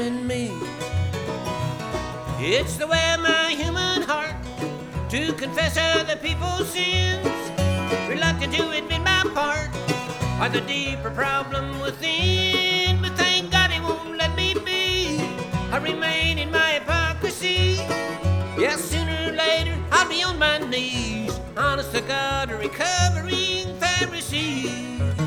in me. It's the way of my human heart to confess other people's sins, reluctant to admit my part or the deeper problem within. But thank God He won't let me be. I remain in my hypocrisy. Yes, sooner or later I'll be on my knees, honest to God, a recovering Pharisee.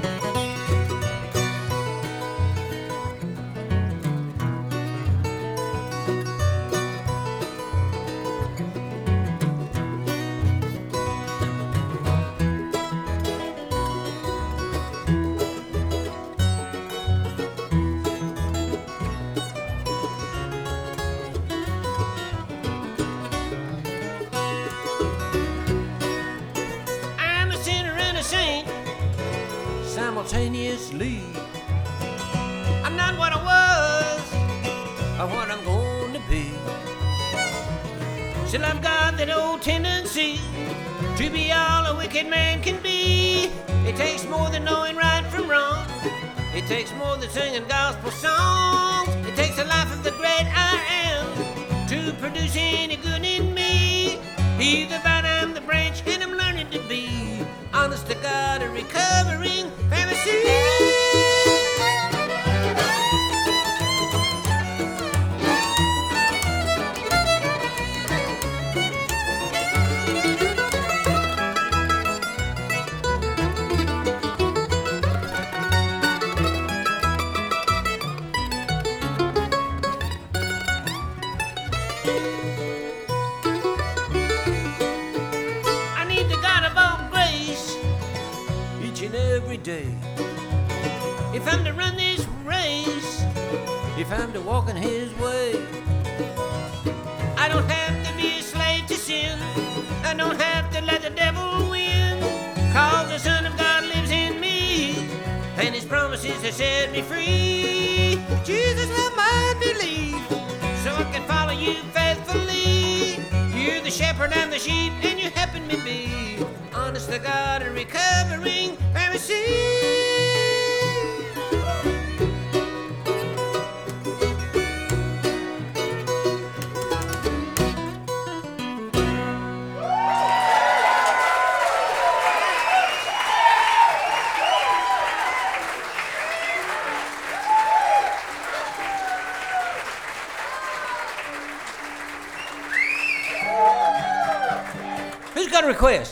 Simultaneously, I'm not what I was or what I'm going to be. Still I've got that old tendency to be all a wicked man can be. It takes more than knowing right from wrong. It takes more than singing gospel songs. It takes the life of the great I am to produce any good in me. He's the vine, I'm the branch, and I'm learning to be honest to God, a recovering Pharisee. Every day, if I'm to run this race, if I'm to walk in His way, I don't have to be a slave to sin. I don't have to let the devil win, 'cause the Son of God lives in me, and His promises have set me free. Jesus, help my belief, so I can follow You faithfully. You're the shepherd and the sheep, and You're helping me be honest to God, a recovering Pharisee. Who's got a request?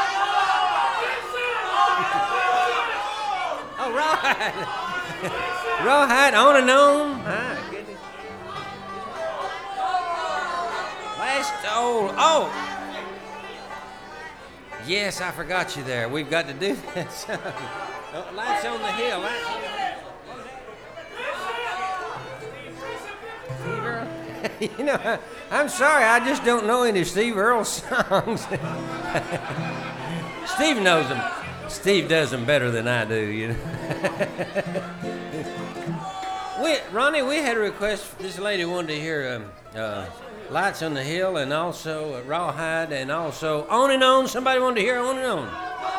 All right. Rawhide, on and on. My goodness. Oh. Yes, I forgot you there. We've got to do this. Lights on the hill. Lights on the hill. Steve Earle? You know, I'm sorry, I just don't know any Steve Earle songs. Steve knows them. Steve does them better than I do, you know. Ronnie, we had a request. This lady wanted to hear Lights on the Hill and also Rawhide and also On and On. Somebody wanted to hear On and On.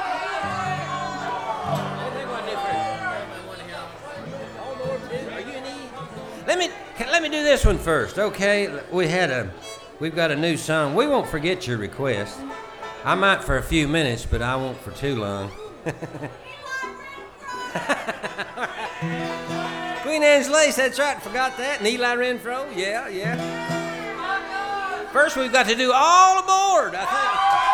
Let me do this one first, okay? We've got a new song. We won't forget your request. I might for a few minutes, but I won't for too long. Queen Anne's Lace, that's right, forgot that. And Eli Renfro, yeah. First we've got to do All Aboard, I think.